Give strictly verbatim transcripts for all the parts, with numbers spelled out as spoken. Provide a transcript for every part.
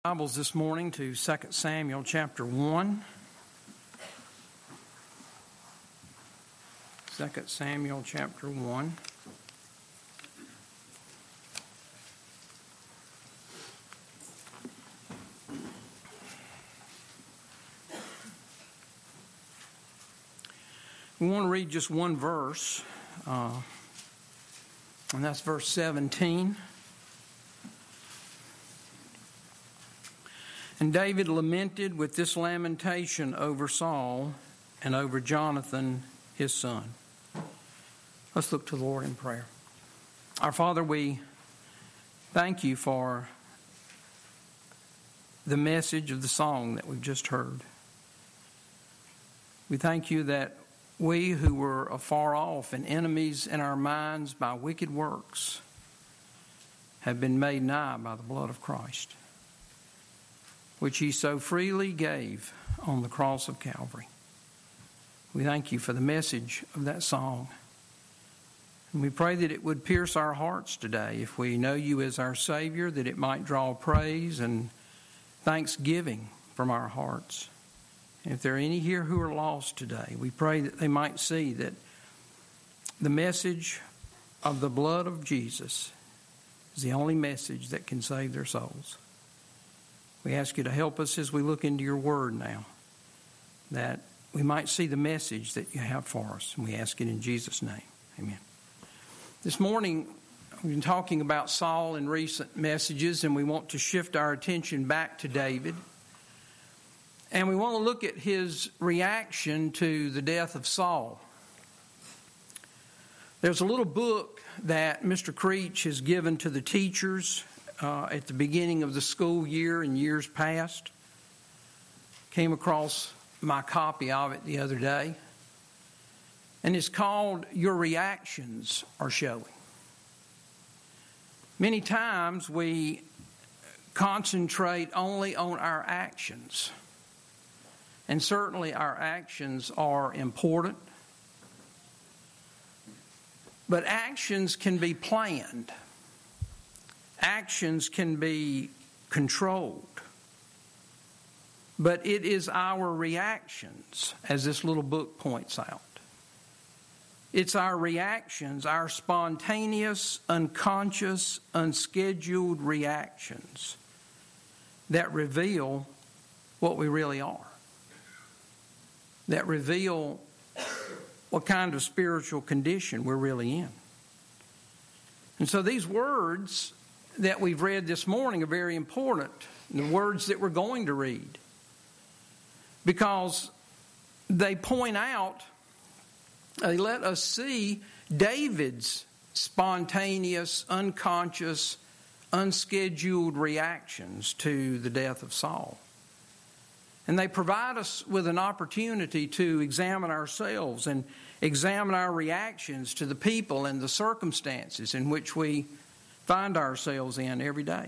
Bibles this morning to Second Samuel chapter one. Second Samuel chapter one. We want to read just one verse, uh, and that's verse seventeen. And David lamented with this lamentation over Saul and over Jonathan, his son. Let's look to the Lord in prayer. Our Father, we thank you for the message of the song that we've just heard. We thank you that we who were afar off and enemies in our minds by wicked works have been made nigh by the blood of Christ, which he so freely gave on the cross of Calvary. We thank you for the message of that song. And we pray that it would pierce our hearts today if we know you as our Savior, that it might draw praise and thanksgiving from our hearts. And if there are any here who are lost today, we pray that they might see that the message of the blood of Jesus is the only message that can save their souls. We ask you to help us as we look into your word now, that we might see the message that you have for us. And we ask it in Jesus' name. Amen. This morning, we've been talking about Saul in recent messages, and we want to shift our attention back to David. And we want to look at his reaction to the death of Saul. There's a little book that Mister Creech has given to the teachers Uh, at the beginning of the school year in years past. Came across my copy of it the other day. And it's called Your Reactions Are Showing. Many times we concentrate only on our actions. And certainly our actions are important. But actions can be planned. Actions can be controlled. But it is our reactions, as this little book points out. It's our reactions, our spontaneous, unconscious, unscheduled reactions that reveal what we really are. That reveal what kind of spiritual condition we're really in. And so these words that we've read this morning are very important, the words that we're going to read, because they point out, they let us see David's spontaneous, unconscious, unscheduled reactions to the death of Saul. And they provide us with an opportunity to examine ourselves and examine our reactions to the people and the circumstances in which we find ourselves in every day.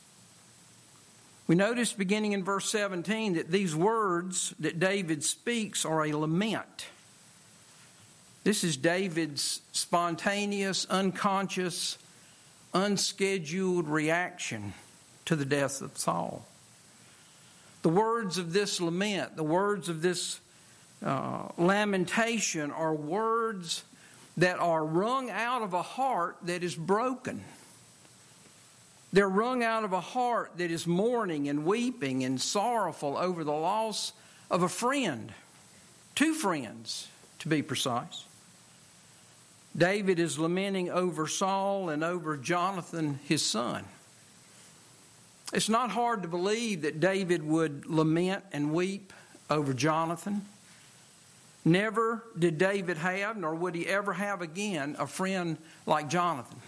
We notice beginning in verse seventeen that these words that David speaks are a lament. This is David's spontaneous, unconscious, unscheduled reaction to the death of Saul. The words of this lament, the words of this uh, lamentation are words that are wrung out of a heart that is broken. They're wrung out of a heart that is mourning and weeping and sorrowful over the loss of a friend. Two friends, to be precise. David is lamenting over Saul and over Jonathan, his son. It's not hard to believe that David would lament and weep over Jonathan. Never did David have, nor would he ever have again, a friend like Jonathan.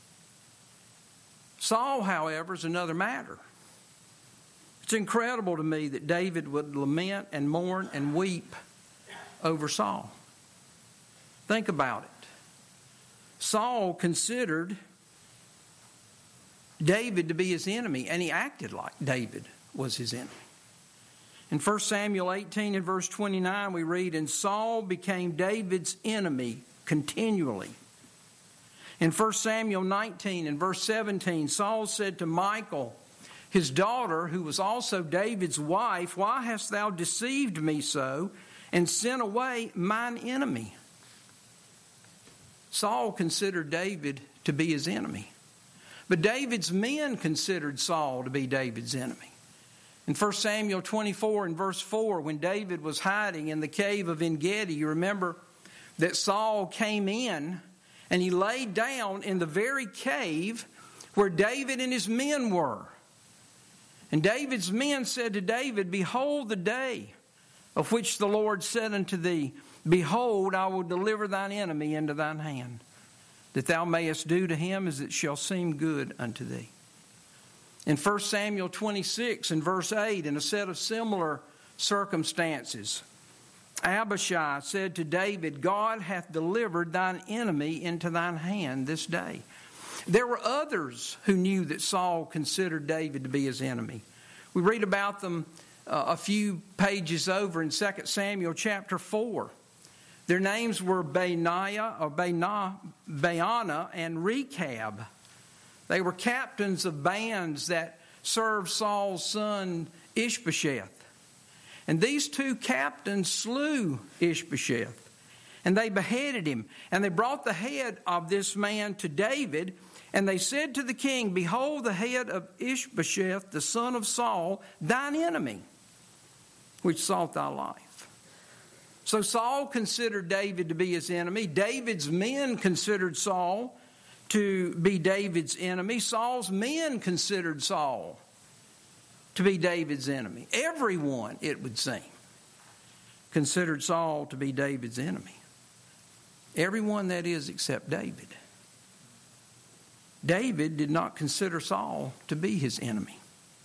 Saul, however, is another matter. It's incredible to me that David would lament and mourn and weep over Saul. Think about it. Saul considered David to be his enemy, and he acted like David was his enemy. In First Samuel eighteen and verse twenty-nine, we read, "And Saul became David's enemy continually." In First Samuel nineteen and verse seventeen, Saul said to Michal, his daughter, who was also David's wife, why hast thou deceived me so, and sent away mine enemy? Saul considered David to be his enemy. But David's men considered Saul to be David's enemy. In First Samuel twenty-four and verse four, when David was hiding in the cave of En-Gedi, you remember that Saul came in and he laid down in the very cave where David and his men were. And David's men said to David, Behold the day of which the Lord said unto thee, Behold, I will deliver thine enemy into thine hand, that thou mayest do to him as it shall seem good unto thee. In First Samuel twenty-six and verse eight, in a set of similar circumstances, Abishai said to David, God hath delivered thine enemy into thine hand this day. There were others who knew that Saul considered David to be his enemy. We read about them uh, a few pages over in Second Samuel chapter four. Their names were Benaiah, or Baana, Baana and Rechab. They were captains of bands that served Saul's son Ishbosheth. And these two captains slew Ishbosheth, and they beheaded him. And they brought the head of this man to David, and they said to the king, Behold the head of Ishbosheth, the son of Saul, thine enemy, which sought thy life. So Saul considered David to be his enemy. David's men considered Saul to be David's enemy. Saul's men considered Saul to be David's enemy. Everyone, it would seem, considered Saul to be David's enemy. Everyone, that is, except David. David did not consider Saul to be his enemy.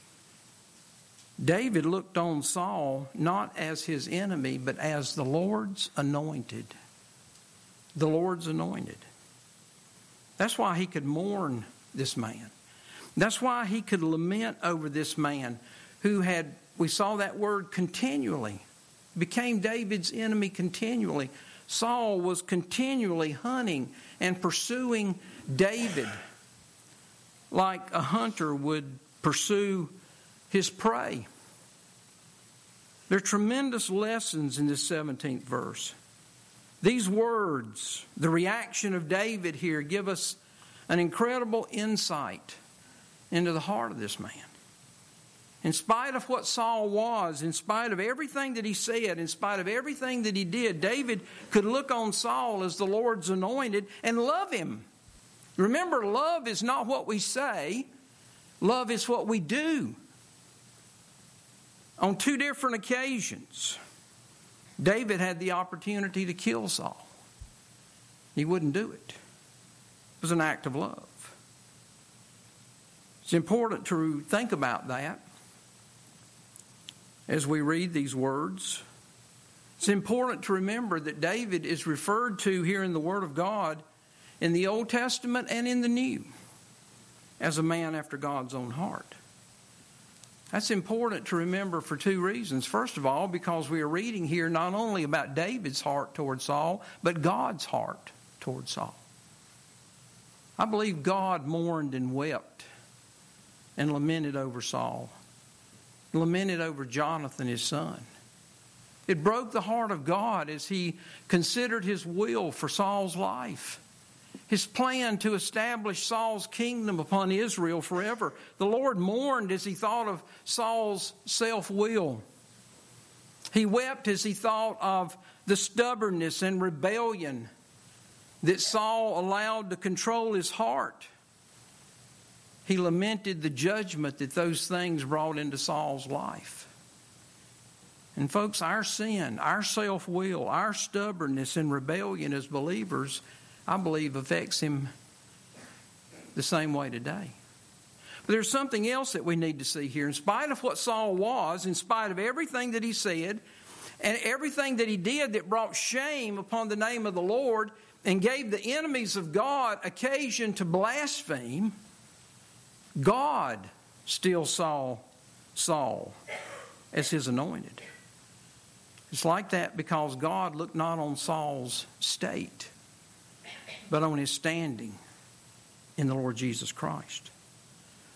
David looked on Saul not as his enemy, but as the Lord's anointed. The Lord's anointed. That's why he could mourn this man. That's why he could lament over this man who had, we saw that word continually, became David's enemy continually. Saul was continually hunting and pursuing David like a hunter would pursue his prey. There are tremendous lessons in this seventeenth verse. These words, the reaction of David here, give us an incredible insight into the heart of this man. In spite of what Saul was, in spite of everything that he said, in spite of everything that he did, David could look on Saul as the Lord's anointed and love him. Remember, love is not what we say. Love is what we do. On two different occasions, David had the opportunity to kill Saul. He wouldn't do it. It was an act of love. It's important to think about that as we read these words. It's important to remember that David is referred to here in the Word of God in the Old Testament and in the New as a man after God's own heart. That's important to remember for two reasons. First of all, because we are reading here not only about David's heart toward Saul, but God's heart toward Saul. I believe God mourned and wept and lamented over Saul, lamented over Jonathan, his son. It broke the heart of God as he considered his will for Saul's life, his plan to establish Saul's kingdom upon Israel forever. The Lord mourned as he thought of Saul's self-will. He wept as he thought of the stubbornness and rebellion that Saul allowed to control his heart. He lamented the judgment that those things brought into Saul's life. And folks, our sin, our self-will, our stubbornness and rebellion as believers, I believe, affects him the same way today. But there's something else that we need to see here. In spite of what Saul was, in spite of everything that he said, and everything that he did that brought shame upon the name of the Lord and gave the enemies of God occasion to blaspheme, God still saw Saul as his anointed. It's like that because God looked not on Saul's state, but on his standing in the Lord Jesus Christ.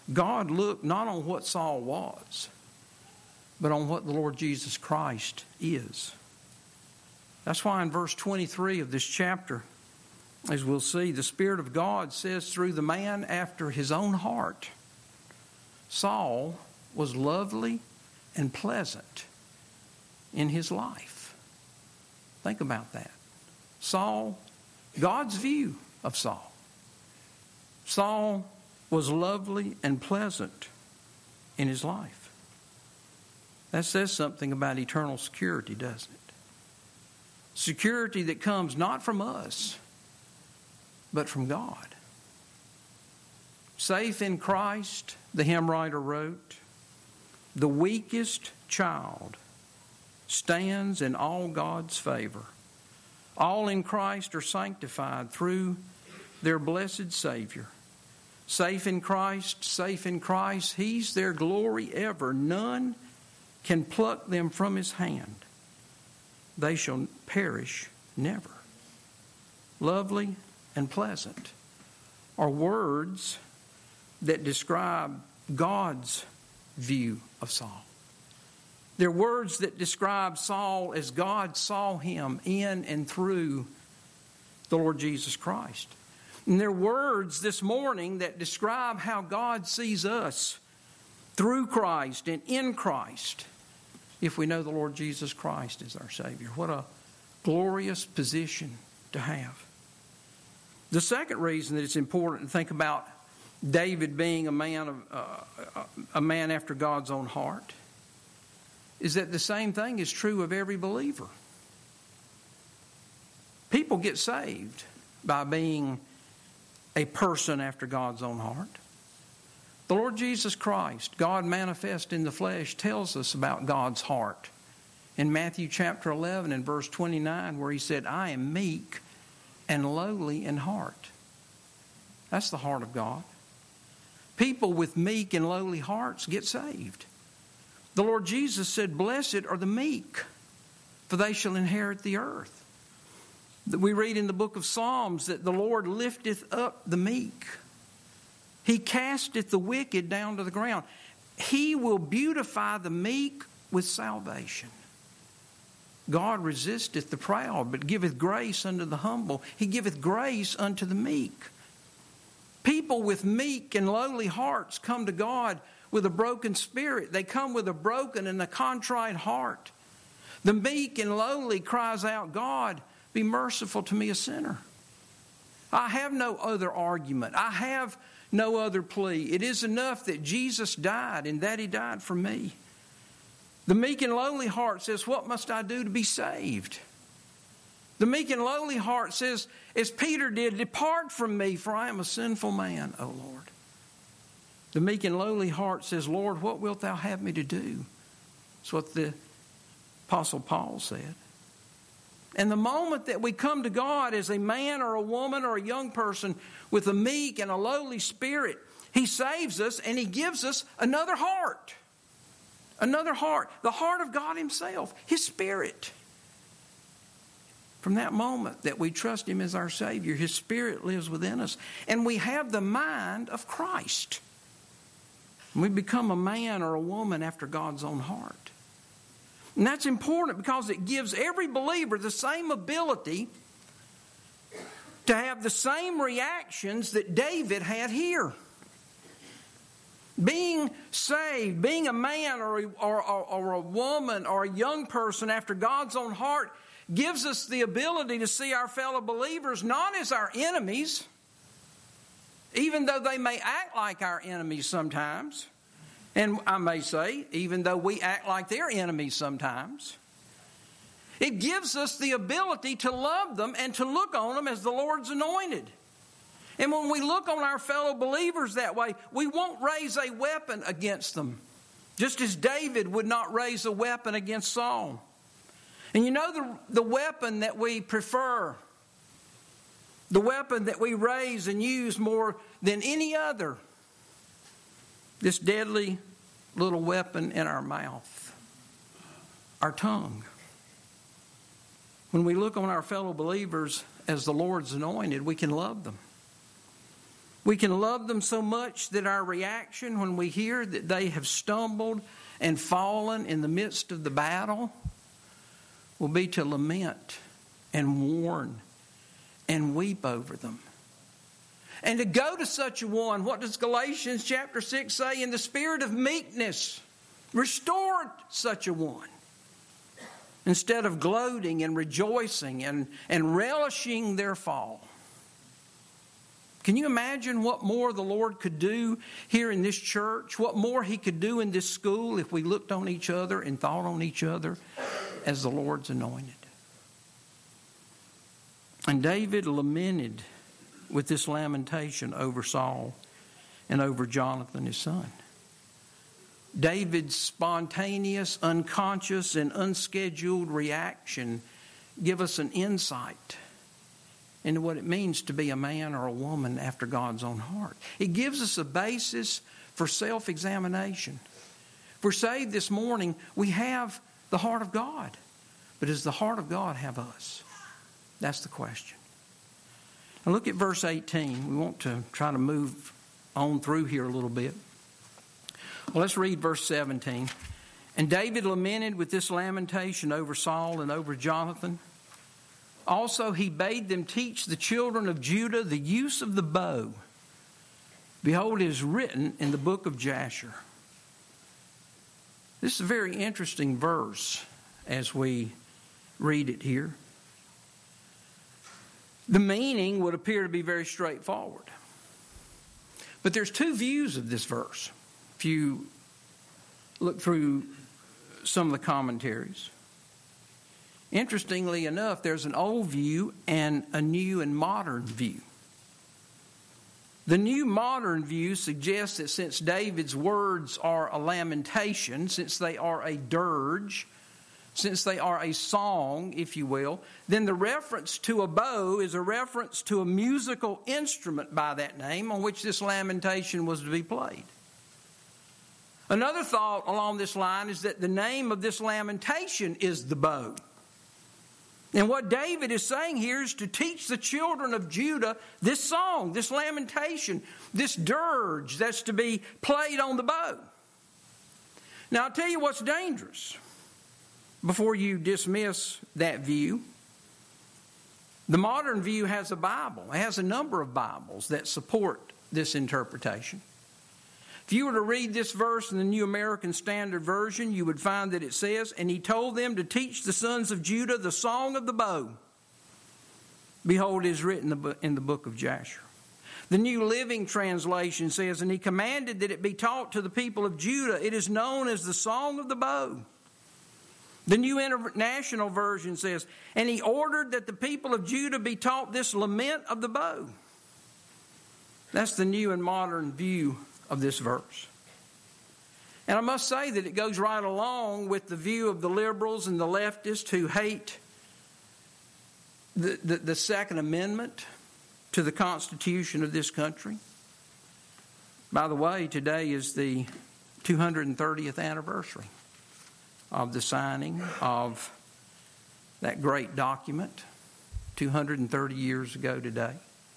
God looked not on what Saul was, but on what the Lord Jesus Christ is. That's why in verse twenty-three of this chapter, as we'll see, the Spirit of God says through the man after his own heart, Saul was lovely and pleasant in his life. Think about that. Saul, God's view of Saul. Saul was lovely and pleasant in his life. That says something about eternal security, doesn't it? Security that comes not from us, but from God. Safe in Christ, the hymn writer wrote, the weakest child stands in all God's favor. All in Christ are sanctified through their blessed Savior. Safe in Christ, safe in Christ, He's their glory ever. None can pluck them from His hand. They shall perish never. Lovely and pleasant are words that describe God's view of Saul. They're words that describe Saul as God saw him in and through the Lord Jesus Christ. And they're words this morning that describe how God sees us through Christ and in Christ if we know the Lord Jesus Christ is our Savior. What a glorious position to have. The second reason that it's important to think about David being a man of uh, a man after God's own heart is that the same thing is true of every believer. People get saved by being a person after God's own heart. The Lord Jesus Christ, God manifest in the flesh, tells us about God's heart in Matthew chapter eleven and verse twenty-nine, where He said, I am meek and lowly in heart. That's the heart of God. People with meek and lowly hearts get saved. The Lord Jesus said, blessed are the meek, for they shall inherit the earth. We read in the book of Psalms that the Lord lifteth up the meek. He casteth the wicked down to the ground. He will beautify the meek with salvation. God resisteth the proud, but giveth grace unto the humble. He giveth grace unto the meek. People with meek and lowly hearts come to God with a broken spirit. They come with a broken and a contrite heart. The meek and lowly cries out, God, be merciful to me, a sinner. I have no other argument. I have no other plea. It is enough that Jesus died and that He died for me. The meek and lowly heart says, what must I do to be saved? The meek and lowly heart says, as Peter did, depart from me, for I am a sinful man, O Lord. The meek and lowly heart says, Lord, what wilt thou have me to do? That's what the Apostle Paul said. And the moment that we come to God as a man or a woman or a young person with a meek and a lowly spirit, He saves us and He gives us another heart. Another heart. The heart of God Himself. His Spirit. From that moment that we trust Him as our Savior, His Spirit lives within us. And we have the mind of Christ. We become a man or a woman after God's own heart. And that's important because it gives every believer the same ability to have the same reactions that David had here. Being saved, being a man or a, or, or, or a woman or a young person after God's own heart gives us the ability to see our fellow believers not as our enemies, even though they may act like our enemies sometimes. And I may say, even though we act like their enemies sometimes. It gives us the ability to love them and to look on them as the Lord's anointed. And when we look on our fellow believers that way, we won't raise a weapon against them. Just as David would not raise a weapon against Saul. And you know the, the weapon that we prefer, the weapon that we raise and use more than any other, this deadly little weapon in our mouth, our tongue. When we look on our fellow believers as the Lord's anointed, we can love them. We can love them so much that our reaction when we hear that they have stumbled and fallen in the midst of the battle will be to lament and warn and weep over them. And to go to such a one, what does Galatians chapter six say? In the spirit of meekness, restore such a one. Instead of gloating and rejoicing and, and relishing their fall. Can you imagine what more the Lord could do here in this church? What more He could do in this school if we looked on each other and thought on each other as the Lord's anointed? And David lamented with this lamentation over Saul and over Jonathan, his son. David's spontaneous, unconscious, and unscheduled reaction give us an insight into what it means to be a man or a woman after God's own heart. It gives us a basis for self-examination. If we're saved this morning, we have the heart of God. But does the heart of God have us? That's the question. Now look at verse eighteen. We want to try to move on through here a little bit. Well, let's read verse seventeen. And David lamented with this lamentation over Saul and over Jonathan. Also, he bade them teach the children of Judah the use of the bow. Behold, it is written in the book of Jasher. This is a very interesting verse as we read it here. The meaning would appear to be very straightforward. But there's two views of this verse. If you look through some of the commentaries. Interestingly enough, there's an old view and a new and modern view. The new modern view suggests that since David's words are a lamentation, since they are a dirge, since they are a song, if you will, then the reference to a bow is a reference to a musical instrument by that name on which this lamentation was to be played. Another thought along this line is that the name of this lamentation is the bow. And what David is saying here is to teach the children of Judah this song, this lamentation, this dirge that's to be played on the bow. Now, I'll tell you what's dangerous before you dismiss that view. The modern view has a Bible. It has a number of Bibles that support this interpretation. If you were to read this verse in the New American Standard Version, you would find that it says, and he told them to teach the sons of Judah the song of the bow. Behold, it is written in the book of Jasher. The New Living Translation says, and he commanded that it be taught to the people of Judah. It is known as the song of the bow. The New International Version says, and he ordered that the people of Judah be taught this lament of the bow. That's the new and modern view of this verse. And I must say that it goes right along with the view of the liberals and the leftists who hate the, the, the Second Amendment to the Constitution of this country. By the way, today is the two hundred thirtieth anniversary of the signing of that great document two hundred thirty years ago today.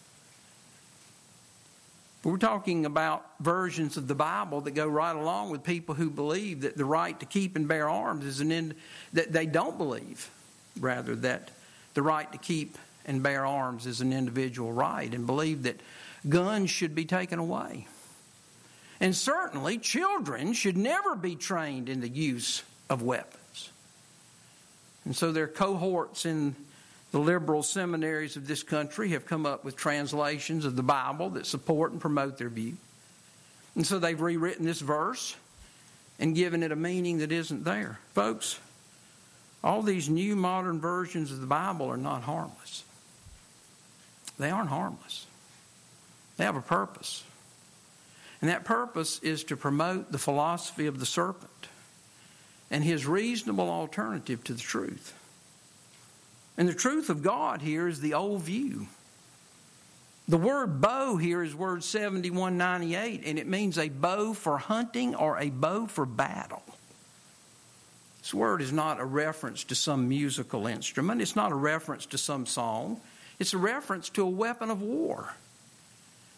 We're talking about versions of the Bible that go right along with people who believe that the right to keep and bear arms is an end, that they don't believe, rather, that the right to keep and bear arms is an individual right, and believe that guns should be taken away. And certainly children should never be trained in the use of weapons. And so their cohorts in the liberal seminaries of this country have come up with translations of the Bible that support and promote their view. And so they've rewritten this verse and given it a meaning that isn't there. Folks, all these new modern versions of the Bible are not harmless. They aren't harmless. They have a purpose. And that purpose is to promote the philosophy of the serpent and his reasonable alternative to the truth. And the truth of God here is the old view. The word bow here is word seventy-one ninety-eight, and it means a bow for hunting or a bow for battle. This word is not a reference to some musical instrument. It's not a reference to some song. It's a reference to a weapon of war.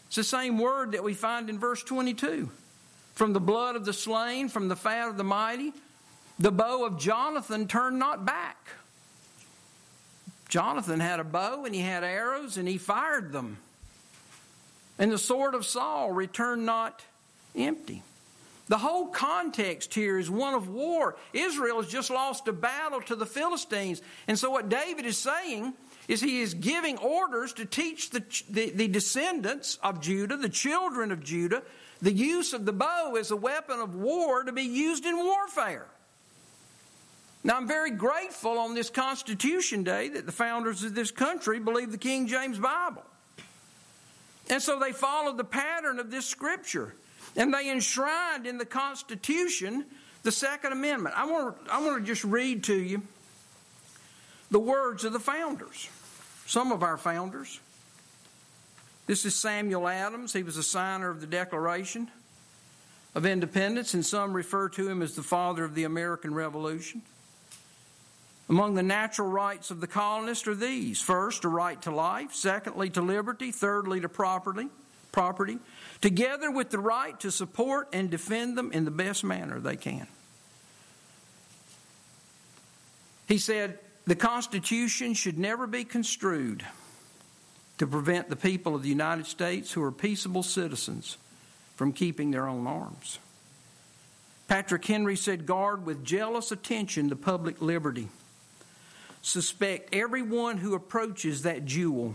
It's the same word that we find in verse twenty-two. From the blood of the slain, from the fat of the mighty, the bow of Jonathan turned not back. Jonathan had a bow and he had arrows and he fired them. And the sword of Saul returned not empty. The whole context here is one of war. Israel has just lost a battle to the Philistines. And so what David is saying is he is giving orders to teach the, the, the descendants of Judah, the children of Judah, the use of the bow as a weapon of war to be used in warfare. Now, I'm very grateful on this Constitution Day that the founders of this country believed the King James Bible. And so they followed the pattern of this Scripture. And they enshrined in the Constitution the Second Amendment. I want to, I want to just read to you the words of the founders, some of our founders. This is Samuel Adams. He was a signer of the Declaration of Independence, and some refer to him as the father of the American Revolution. Among the natural rights of the colonists are these. First, a right to life. Secondly, to liberty. Thirdly, to property. property, together with the right to support and defend them in the best manner they can. He said, the Constitution should never be construed to prevent the people of the United States who are peaceable citizens from keeping their own arms. Patrick Henry said, guard with jealous attention the public liberty. Suspect everyone who approaches that jewel.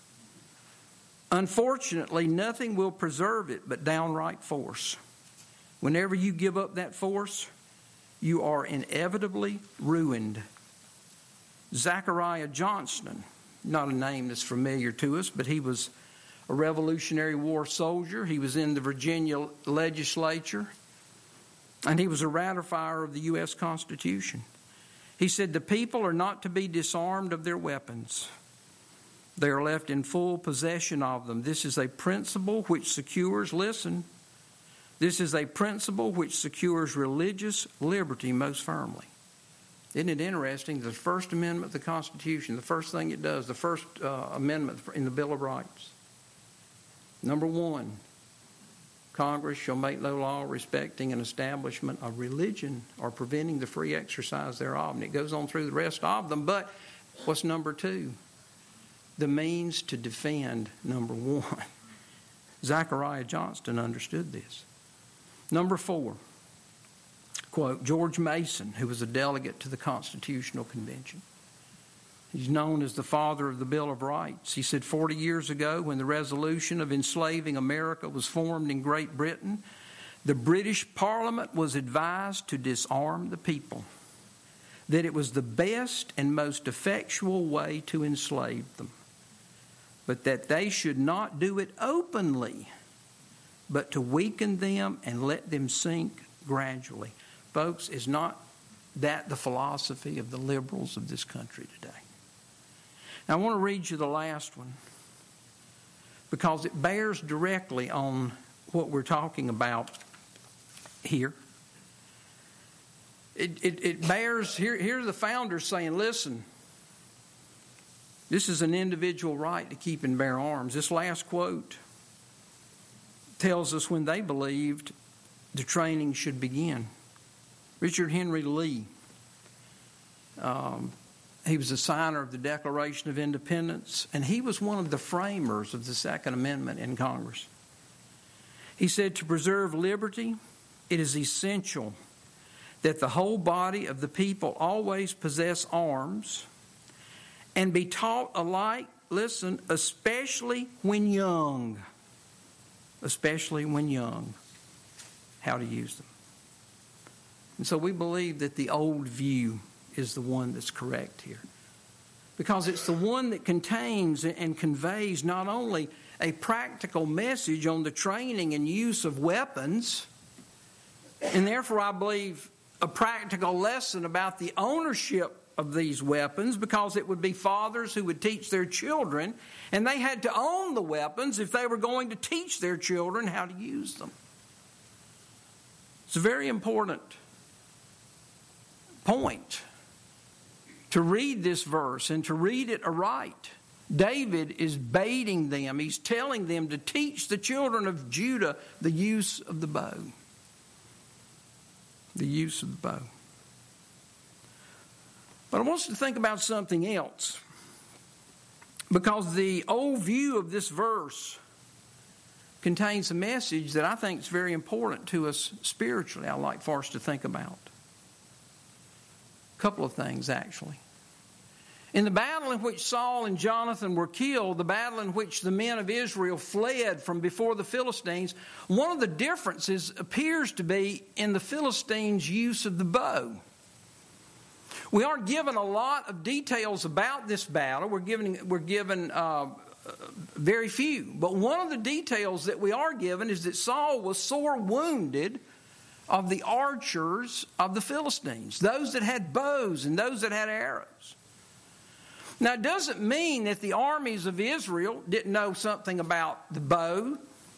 Unfortunately, nothing will preserve it but downright force. Whenever you give up that force, you are inevitably ruined. Zachariah Johnston, not a name that's familiar to us, but he was a Revolutionary War soldier. He was in the Virginia legislature, and he was a ratifier of the U S Constitution. He said, the people are not to be disarmed of their weapons. They are left in full possession of them. This is a principle which secures, listen, this is a principle which secures religious liberty most firmly. Isn't it interesting? The First Amendment of the Constitution, the first thing it does, the first uh, amendment in the Bill of Rights. Number one, Congress shall make no law respecting an establishment of religion or preventing the free exercise thereof. And it goes on through the rest of them. But what's number two? The means to defend, number one. Zachariah Johnston understood this. Number four, quote, George Mason, who was a delegate to the Constitutional Convention. He's known as the father of the Bill of Rights. He said forty years ago, when the resolution of enslaving America was formed in Great Britain, the British Parliament was advised to disarm the people, that it was the best and most effectual way to enslave them, but that they should not do it openly, but to weaken them and let them sink gradually. Folks, is not that the philosophy of the liberals of this country today? Now, I want to read you the last one because it bears directly on what we're talking about here. It, it, it bears, here, here are the founders saying, listen, this is an individual right to keep and bear arms. This last quote tells us when they believed the training should begin. Richard Henry Lee, um, he was a signer of the Declaration of Independence, and he was one of the framers of the Second Amendment in Congress. He said, to preserve liberty, it is essential that the whole body of the people always possess arms and be taught alike, listen, especially when young, especially when young, how to use them. And so we believe that the old view is the one that's correct here, because it's the one that contains and conveys not only a practical message on the training and use of weapons, and therefore I believe a practical lesson about the ownership of these weapons, because it would be fathers who would teach their children, and they had to own the weapons if they were going to teach their children how to use them. It's a very important point to read this verse and to read it aright, David is baiting them. He's telling them to teach the children of Judah the use of the bow. The use of the bow. But I want us to think about something else. Because the old view of this verse contains a message that I think is very important to us spiritually, I'd like for us to think about. A couple of things, actually. In the battle in which Saul and Jonathan were killed, the battle in which the men of Israel fled from before the Philistines, one of the differences appears to be in the Philistines' use of the bow. We aren't given a lot of details about this battle. We're given, we're given uh, very few. But one of the details that we are given is that Saul was sore wounded of the archers of the Philistines, those that had bows and those that had arrows. Now, it doesn't mean that the armies of Israel didn't know something about the bow.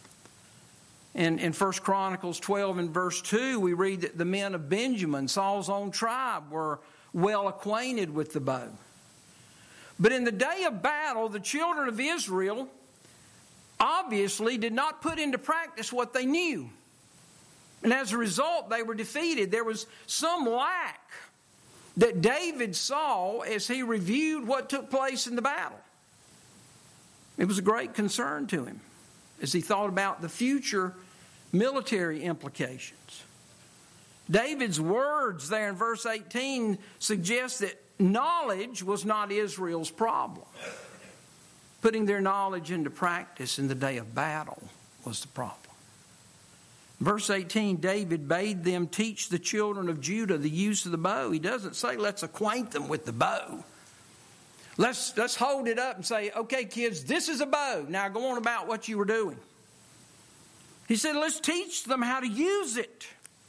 In, in First Chronicles twelve and verse two, we read that the men of Benjamin, Saul's own tribe, were well acquainted with the bow. But in the day of battle, the children of Israel obviously did not put into practice what they knew. And as a result, they were defeated. There was some lack that David saw as he reviewed what took place in the battle. It was a great concern to him as he thought about the future military implications. David's words there in verse eighteen suggest that knowledge was not Israel's problem. Putting their knowledge into practice in the day of battle was the problem. Verse eighteen, David bade them teach the children of Judah the use of the bow. He doesn't say let's acquaint them with the bow. Let's, let's hold it up and say, okay, kids, this is a bow. Now go on about what you were doing. He said, let's teach them how to use it.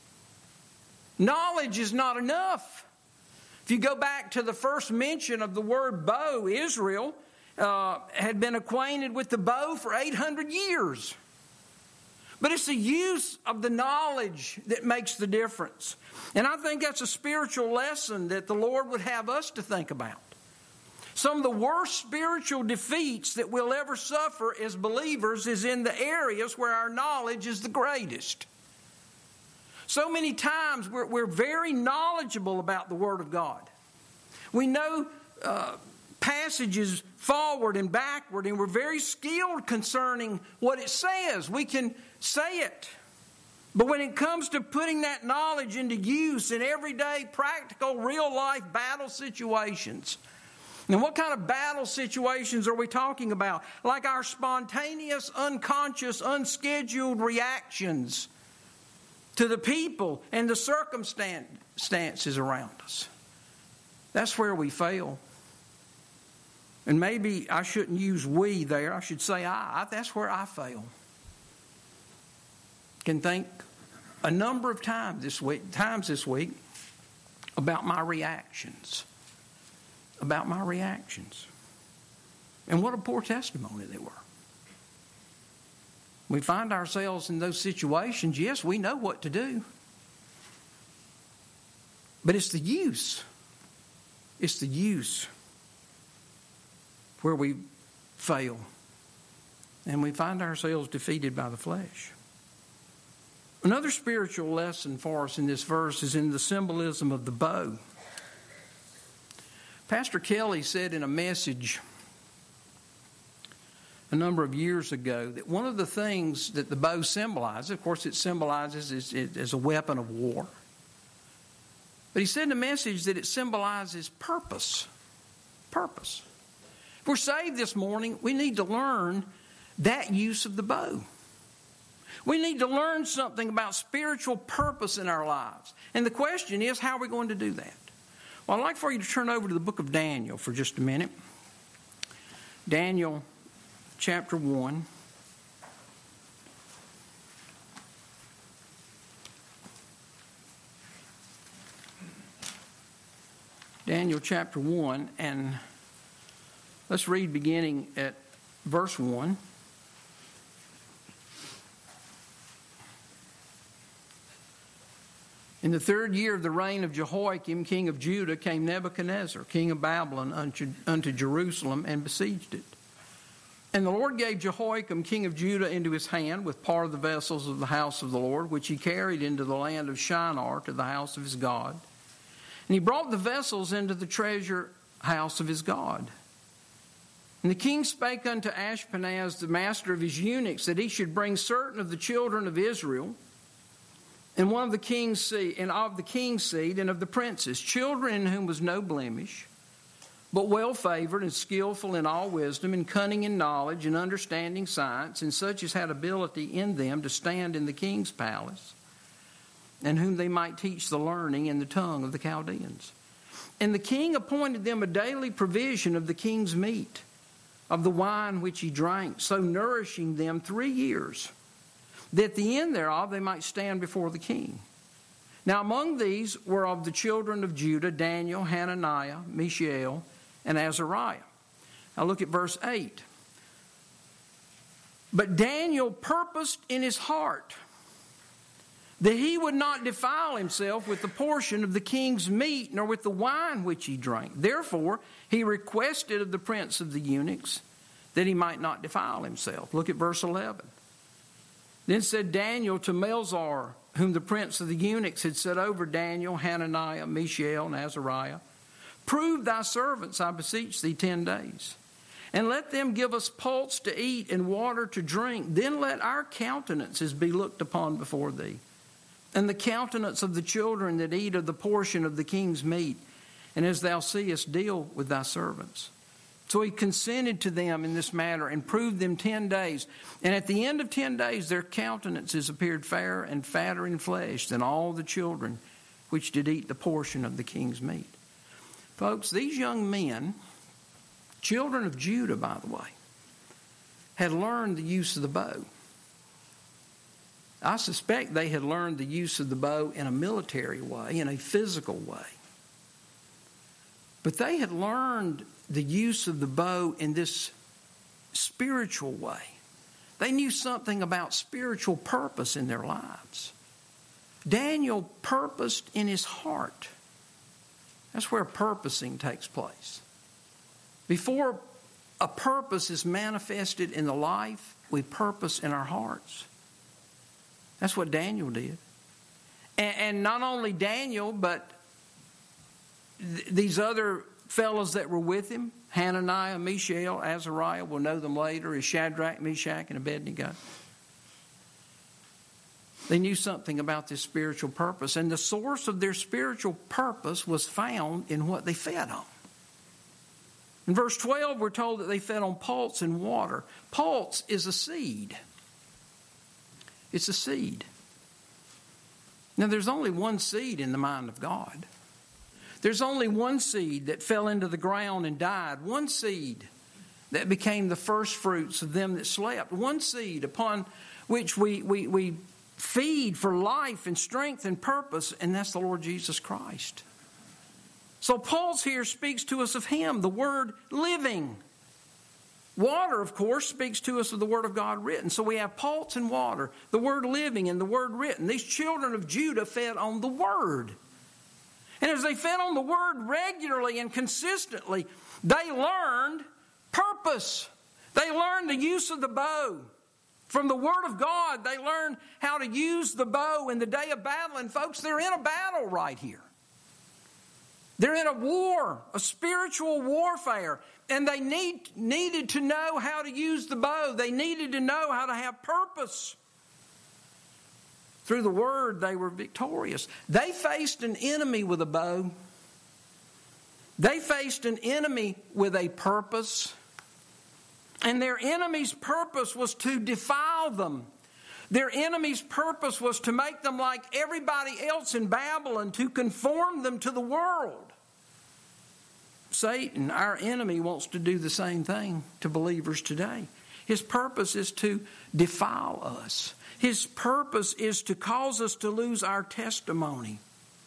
Knowledge is not enough. If you go back to the first mention of the word bow, Israel uh, had been acquainted with the bow for eight hundred years. But it's the use of the knowledge that makes the difference. And I think that's a spiritual lesson that the Lord would have us to think about. Some of the worst spiritual defeats that we'll ever suffer as believers is in the areas where our knowledge is the greatest. So many times we're, we're very knowledgeable about the Word of God. We know uh, passages forward and backward, and we're very skilled concerning what it says. We can say it. But when it comes to putting that knowledge into use in everyday, practical, real-life battle situations, and what kind of battle situations are we talking about? Like our spontaneous, unconscious, unscheduled reactions to the people and the circumstances around us. That's where we fail. And maybe I shouldn't use we there. I should say I. I that's where I fail. Can think a number of times this week, times this week about my reactions. About my reactions. And what a poor testimony they were. We find ourselves in those situations. Yes, we know what to do. But it's the use. It's the use where we fail. And we find ourselves defeated by the flesh. Another spiritual lesson for us in this verse is in the symbolism of the bow. Pastor Kelly said in a message a number of years ago that one of the things that the bow symbolizes, of course it symbolizes as, as a weapon of war. But he said in a message that it symbolizes purpose. Purpose. If we're saved this morning, we need to learn that use of the bow. We need to learn something about spiritual purpose in our lives. And the question is, how are we going to do that? Well, I'd like for you to turn over to the book of Daniel for just a minute. Daniel chapter one. Daniel chapter one, and let's read beginning at verse one. In the third year of the reign of Jehoiakim, king of Judah, came Nebuchadnezzar, king of Babylon, unto, unto Jerusalem, and besieged it. And the Lord gave Jehoiakim, king of Judah, into his hand with part of the vessels of the house of the Lord, which he carried into the land of Shinar to the house of his God. And he brought the vessels into the treasure house of his God. And the king spake unto Ashpenaz, the master of his eunuchs, that he should bring certain of the children of Israel, and one of the king's seed, and of the king's seed, and of the princes, children in whom was no blemish, but well favored and skillful in all wisdom, and cunning in knowledge, and understanding science, and such as had ability in them to stand in the king's palace, and whom they might teach the learning and the tongue of the Chaldeans. And the king appointed them a daily provision of the king's meat, of the wine which he drank, so nourishing them three years, that at the end thereof they might stand before the king. Now among these were of the children of Judah, Daniel, Hananiah, Mishael, and Azariah. Now look at verse eight. But Daniel purposed in his heart that he would not defile himself with the portion of the king's meat, nor with the wine which he drank. Therefore he requested of the prince of the eunuchs that he might not defile himself. Look at verse eleven. Then said Daniel to Melzar, whom the prince of the eunuchs had set over Daniel, Hananiah, Mishael, and Azariah, prove thy servants, I beseech thee, ten days, and let them give us pulse to eat and water to drink. Then let our countenances be looked upon before thee, and the countenance of the children that eat of the portion of the king's meat, and as thou seest, deal with thy servants. So he consented to them in this matter, and proved them ten days. And at the end of ten days their countenances appeared fairer and fatter in flesh than all the children which did eat the portion of the king's meat. Folks, these young men, children of Judah, by the way, had learned the use of the bow. I suspect they had learned the use of the bow in a military way, in a physical way. But they had learned the use of the bow in this spiritual way. They knew something about spiritual purpose in their lives. Daniel purposed in his heart. That's where purposing takes place. Before a purpose is manifested in the life, we purpose in our hearts. That's what Daniel did. And, and not only Daniel, but th- these other fellows that were with him, Hananiah, Mishael, Azariah, we'll know them later as Shadrach, Meshach, and Abednego. They knew something about this spiritual purpose, and the source of their spiritual purpose was found in what they fed on. In verse twelve, we're told that they fed on pulse and water. Pulse is a seed. It's a seed. Now, there's only one seed in the mind of God. There's only one seed that fell into the ground and died. One seed that became the first fruits of them that slept. One seed upon which we, we, we feed for life and strength and purpose, and that's the Lord Jesus Christ. So Paul's here speaks to us of Him, the Word living. Water, of course, speaks to us of the Word of God written. So we have pulse and water, the Word living and the Word written. These children of Judah fed on the Word. And as they fed on the Word regularly and consistently, they learned purpose. They learned the use of the bow. From the Word of God, they learned how to use the bow in the day of battle. And folks, they're in a battle right here. They're in a war, a spiritual warfare. And they need, needed to know how to use the bow. They needed to know how to have purpose. Through the Word, they were victorious. They faced an enemy with a bow. They faced an enemy with a purpose. And their enemy's purpose was to defile them. Their enemy's purpose was to make them like everybody else in Babylon, to conform them to the world. Satan, our enemy, wants to do the same thing to believers today. His purpose is to defile us. His purpose is to cause us to lose our testimony.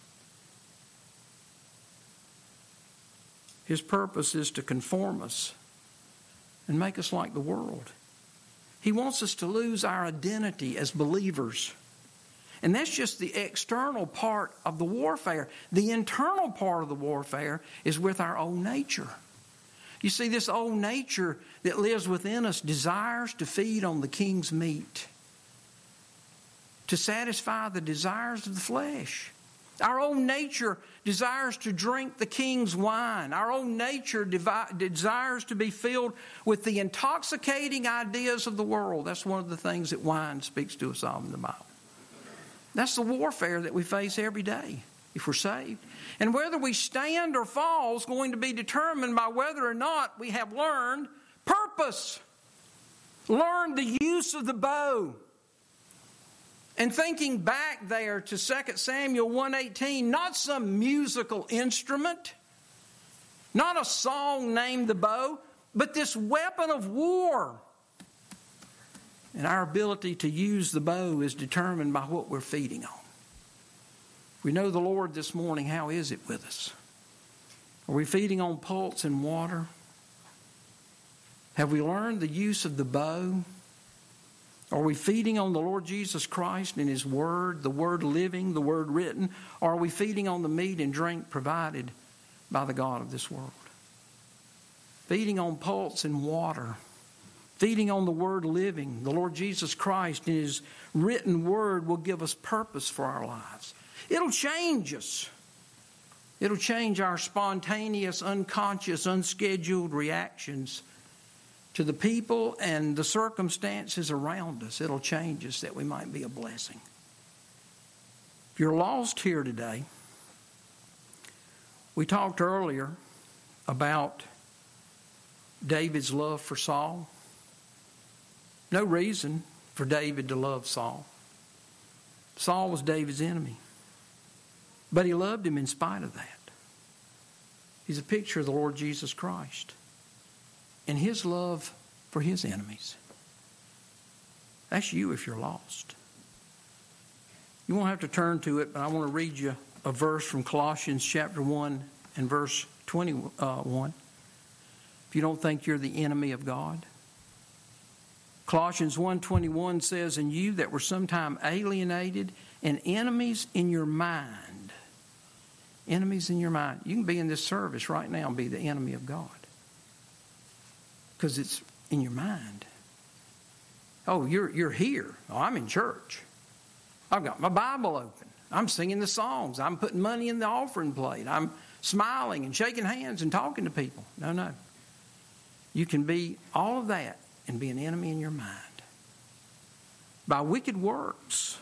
His purpose is to conform us and make us like the world. He wants us to lose our identity as believers. And that's just the external part of the warfare. The internal part of the warfare is with our old nature. You see, this old nature that lives within us desires to feed on the king's meat, to satisfy the desires of the flesh. Our own nature desires to drink the king's wine. Our own nature devi- desires to be filled with the intoxicating ideas of the world. That's one of the things that wine speaks to us of in the Bible. That's the warfare that we face every day if we're saved. And whether we stand or fall is going to be determined by whether or not we have learned purpose, learned the use of the bow. And thinking back there to Second Samuel one eighteen, not some musical instrument, not a song named the bow, but this weapon of war. And our ability to use the bow is determined by what we're feeding on. We know the Lord this morning. How is it with us? Are we feeding on pulse and water? Have we learned the use of the bow? Are we feeding on the Lord Jesus Christ and His Word, the Word living, the Word written? Or are we feeding on the meat and drink provided by the God of this world? Feeding on pulse and water. Feeding on the Word living, the Lord Jesus Christ and His written Word will give us purpose for our lives. It'll change us. It'll change our spontaneous, unconscious, unscheduled reactions to the people and the circumstances around us. It'll change us that we might be a blessing. If you're lost here today, we talked earlier about David's love for Saul. No reason for David to love Saul. Saul was David's enemy. But he loved him in spite of that. He's a picture of the Lord Jesus Christ and His love for His enemies. That's you if you're lost. You won't have to turn to it, but I want to read you a verse from Colossians chapter one and verse twenty-one. If you don't think you're the enemy of God. Colossians one twenty-one says, "And you that were sometime alienated and enemies in your mind." Enemies in your mind. You can be in this service right now and be the enemy of God. Because it's in your mind. Oh, you're you're here. Oh, I'm in church. I've got my Bible open. I'm singing the songs. I'm putting money in the offering plate. I'm smiling and shaking hands and talking to people. No, no. You can be all of that and be an enemy in your mind. By wicked works.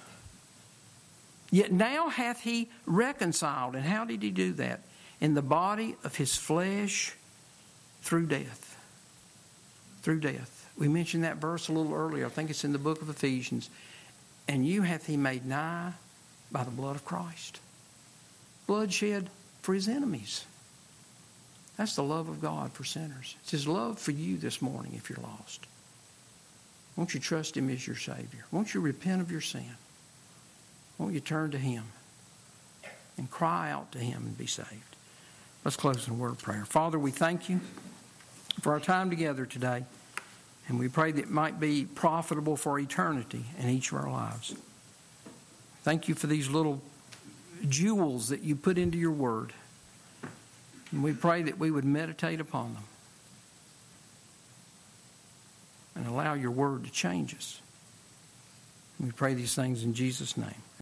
Yet now hath He reconciled. And how did He do that? In the body of His flesh through death. Through death. We mentioned that verse a little earlier. I think it's in the book of Ephesians. And you hath He made nigh by the blood of Christ. Blood shed for His enemies. That's the love of God for sinners. It's His love for you this morning if you're lost. Won't you trust Him as your Savior? Won't you repent of your sin? Won't you turn to Him and cry out to Him and be saved? Let's close in a word of prayer. Father, we thank You for our time together today, and we pray that it might be profitable for eternity in each of our lives. Thank You for these little jewels that You put into Your Word, and we pray that we would meditate upon them and allow Your Word to change us. And we pray these things in Jesus' name.